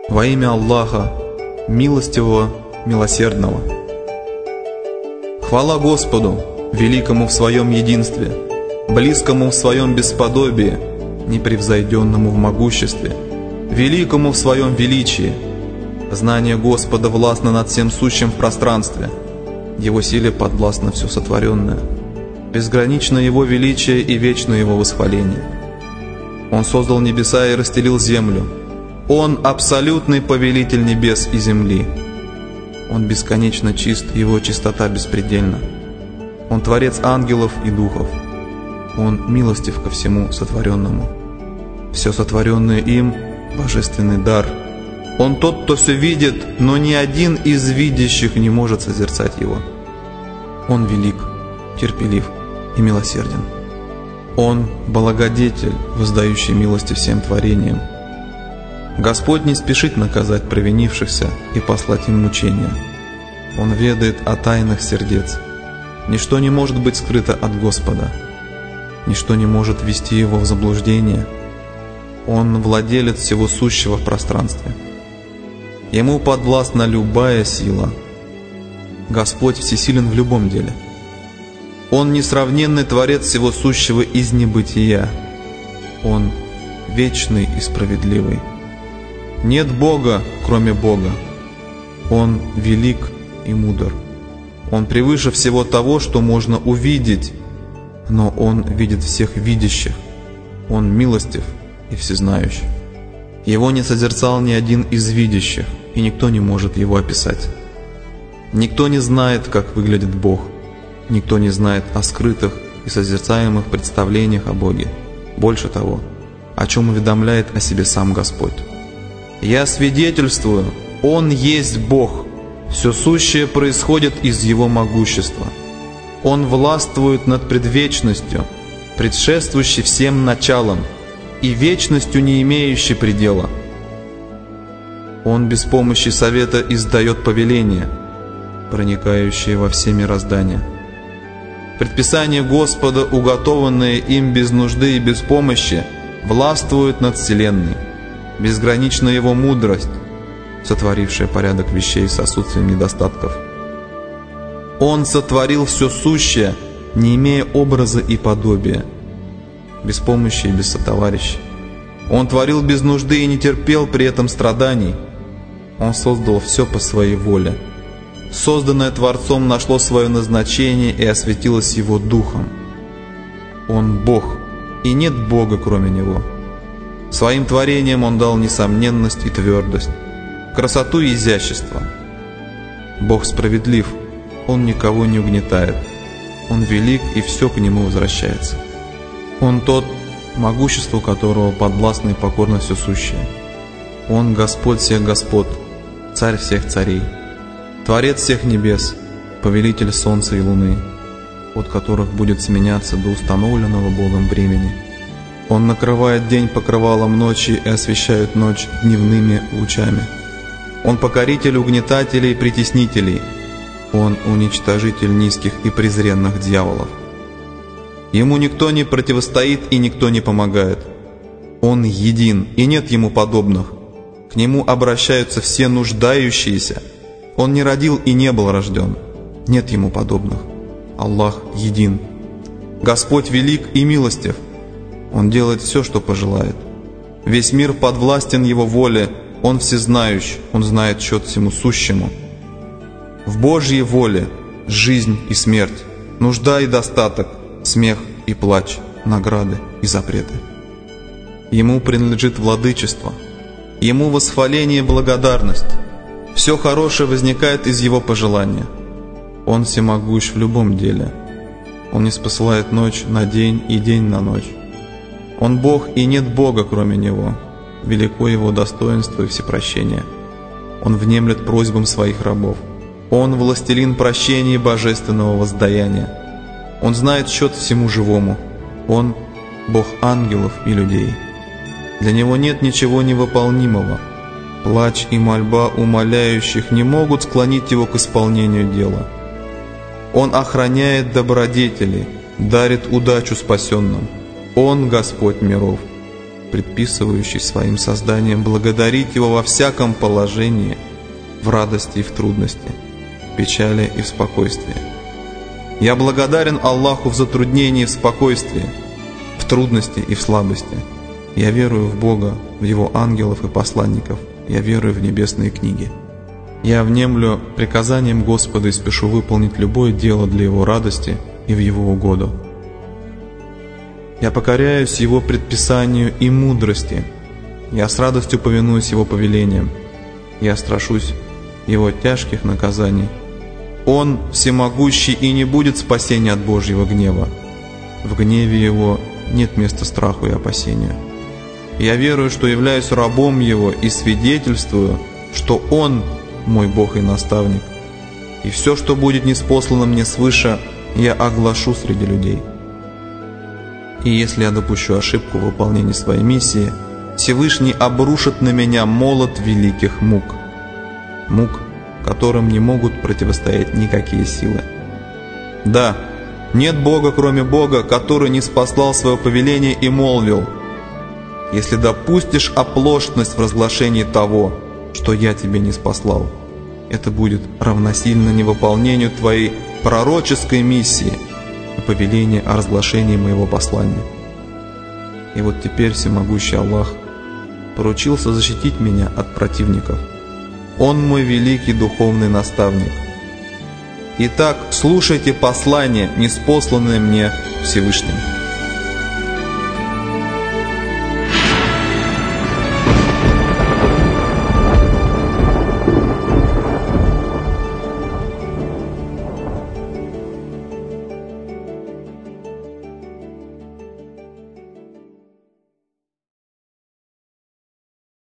Во имя Аллаха, милостивого, милосердного. Хвала Господу, великому в своем единстве, близкому в своем бесподобии, непревзойденному в могуществе, великому в своем величии. Знание Господа властно над всем сущим в пространстве, Его силе подвластно все сотворенное. Безгранично Его величие и вечно Его восхваление. Он создал небеса и расстелил землю. Он абсолютный повелитель небес и земли. Он бесконечно чист, Его чистота беспредельна. Он творец ангелов и духов. Он милостив ко всему сотворенному. Все сотворенное им – божественный дар. Он тот, кто все видит, но ни один из видящих не может созерцать Его. Он велик, терпелив и милосерден. Он благодетель, воздающий милости всем творениям. Господь не спешит наказать провинившихся и послать им мучения. Он ведает о тайнах сердец. Ничто не может быть скрыто от Господа. Ничто не может ввести Его в заблуждение. Он владелец всего сущего в пространстве. Ему подвластна любая сила. Господь всесилен в любом деле. Он несравненный Творец всего сущего из небытия. Он вечный и справедливый. Нет Бога, кроме Бога. Он велик и мудр. Он превыше всего того, что можно увидеть, но Он видит всех видящих. Он милостив и всезнающий. Его не созерцал ни один из видящих, и никто не может Его описать. Никто не знает, как выглядит Бог. Никто не знает о скрытых и созерцаемых представлениях о Боге. Больше того, о чем уведомляет о себе сам Господь. «Я свидетельствую, Он есть Бог. Все сущее происходит из Его могущества. Он властвует над предвечностью, предшествующей всем началам, и вечностью, не имеющей предела. Он без помощи совета издает повеления, проникающие во все мироздания. Предписания Господа, уготованные им без нужды и без помощи, властвуют над вселенной. Безгранична Его мудрость, сотворившая порядок вещей с отсутствием недостатков. Он сотворил все сущее, не имея образа и подобия, без помощи и без сотоварища. Он творил без нужды и не терпел при этом страданий. Он создал все по своей воле. Созданное Творцом нашло свое назначение и осветилось Его Духом. Он Бог, и нет Бога кроме Него. Своим творением Он дал несомненность и твердость, красоту и изящество. Бог справедлив, Он никого не угнетает. Он велик, и все к Нему возвращается. Он тот, могуществу которого подвластно и покорно все сущее. Он Господь всех господ, Царь всех царей, Творец всех небес, Повелитель солнца и луны, от которых будет сменяться до установленного Богом времени. Он накрывает день покрывалом ночи и освещает ночь дневными лучами. Он покоритель угнетателей и притеснителей. Он уничтожитель низких и презренных дьяволов. Ему никто не противостоит и никто не помогает. Он един, и нет Ему подобных. К Нему обращаются все нуждающиеся. Он не родил и не был рожден. Нет Ему подобных. Аллах един. Господь велик и милостив. Он делает все, что пожелает. Весь мир подвластен Его воле. Он всезнающий. Он знает счет всему сущему. В Божьей воле жизнь и смерть, нужда и достаток, смех и плач, награды и запреты. Ему принадлежит владычество. Ему восхваление и благодарность. Все хорошее возникает из Его пожелания. Он всемогущ в любом деле. Он не спосылает ночь на день и день на ночь. Он Бог, и нет Бога кроме Него. Велико Его достоинство и всепрощение. Он внемлет просьбам Своих рабов. Он властелин прощения и божественного воздаяния. Он знает счет всему живому. Он Бог ангелов и людей. Для Него нет ничего невыполнимого. Плач и мольба умоляющих не могут склонить Его к исполнению дела. Он охраняет добродетели, дарит удачу спасенным. Он Господь миров. предписывающий своим созданием благодарить Его во всяком положении, в радости и в трудности, в печали и в спокойствии. Я благодарен Аллаху в затруднении и в спокойствии, в трудности и в слабости. Я верую в Бога, в Его ангелов и посланников. Я верую в небесные книги. Я внемлю приказанием Господа и спешу выполнить любое дело для Его радости и в Его угоду. Я покоряюсь Его предписанию и мудрости. Я с радостью повинуюсь Его повелениям. Я страшусь Его тяжких наказаний. Он всемогущий, и не будет спасения от Божьего гнева. В гневе Его нет места страху и опасению. Я верую, что являюсь рабом Его, и свидетельствую, что Он мой Бог и наставник. И все, что будет ниспослано мне свыше, я оглашу среди людей. И если я допущу ошибку в выполнении своей миссии, Всевышний обрушит на меня молот великих мук, которым не могут противостоять никакие силы. Да, нет Бога, кроме Бога, который не спаслал свое повеление и молвил: если допустишь оплошность в разглашении того, что я тебе не спаслал, это будет равносильно невыполнению твоей пророческой миссии и повеления о разглашении моего послания. И вот теперь всемогущий Аллах поручился защитить меня от противников. Он мой великий духовный наставник. Итак, слушайте послание, ниспосланное мне Всевышним.